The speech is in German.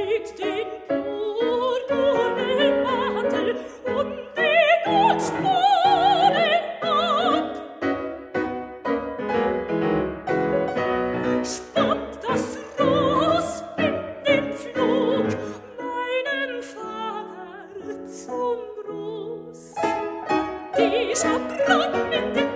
legt den purpurnen Mantel und die Goldsporen ab. Spannt das Ross in den Pflug, meinem Vater zum Gruß. Die Schabracke mit dem